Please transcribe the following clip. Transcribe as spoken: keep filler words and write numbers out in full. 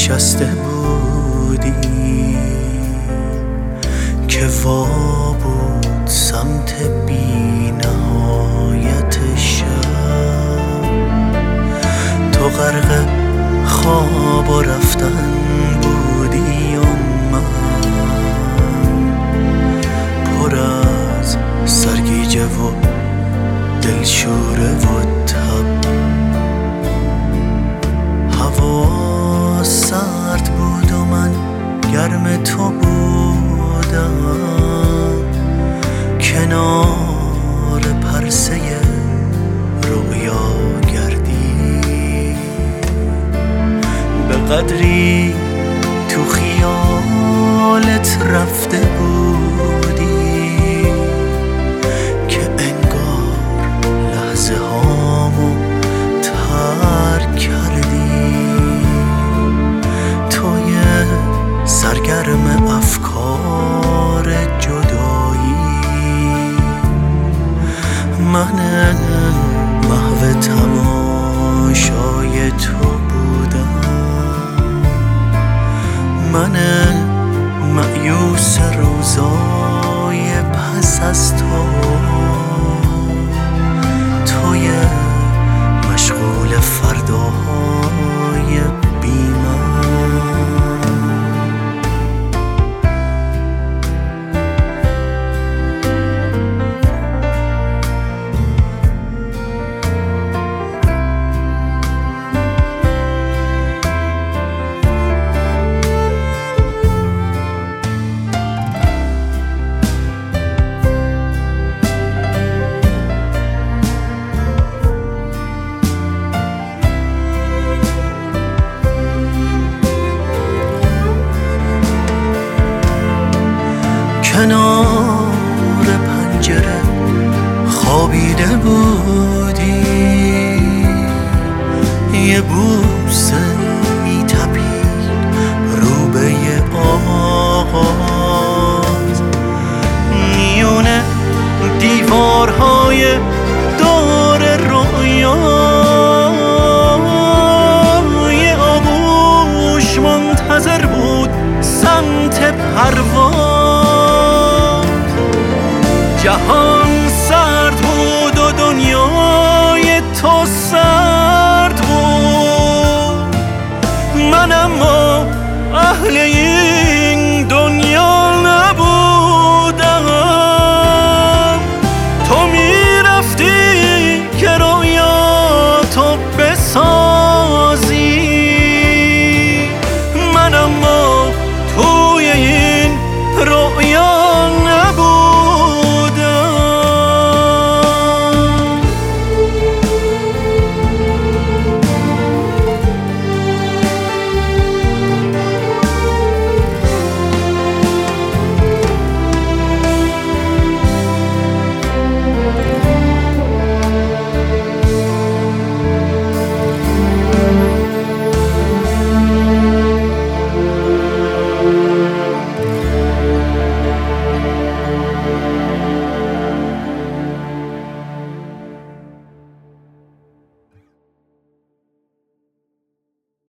نشسته بودی که وا بود سمت بی نهایت شب، تو غرق خواب و رفتن بودی و من پر از سرگیجه و دلشوره و تب. هوا سرد بود و من گرم تو بودم، کنار پرسه رویا گردی به قدری تو خیالت رفته بودی که انگار لحظه هامو ترک کردی. توی سرگرم افکار جدایی، من محو تماشای تو بودم، من مأیوس روزای پس از تو، توی مشغول فرداهای بی من. کنار پنجره خوابیده بودی، یه بوسه میتپید رو به یه آغاز، میونه دیوارهای دور رویا، یه آغوش منتظر بود سمت پرواز. جهان